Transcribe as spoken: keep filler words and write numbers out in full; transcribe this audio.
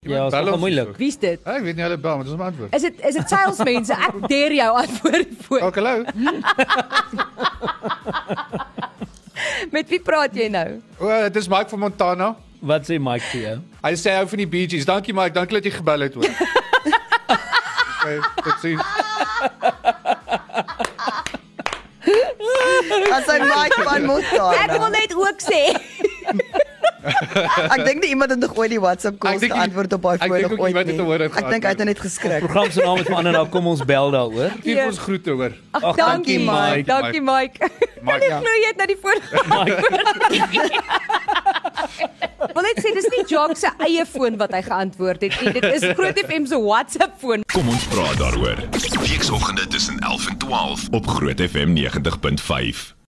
Ja, is nogal moeilik. Wie is dit? Ek weet nie hulle bel, maar ons moet antwoord. Is dit is dit salesmense? Ek dare jou antwoord voor. Ook hallo. Met wie praat jy nou? O, dit is Mike van Montana. Wat sê Mike vir jou? Hy sê hy van die Bee Gees. Dankie Mike, dankie dat jy gebel het hoor. Okay, tot sien. As hy Mike van Montana. Ek wil net ook sê. Ek dink nie iemand het nog ooit die WhatsApp calls geantwoord op haar foon nog ooit nie. Ek dink hy het net geskrik. Program se naam is verander, nou kom ons bel daaroor. Gee ons groete hoor. Ag, dankie Mike. Dankie Mike. Mike. Ek glo jy het na die foon. Wil net sê dis nie Jock se eie foon wat hy geantwoord het nie. Dit is Groot F M se WhatsApp foon. Kom ons praat daaroor. Weekoggende tussen elf en twaalf op Groot F M negentig punt vyf.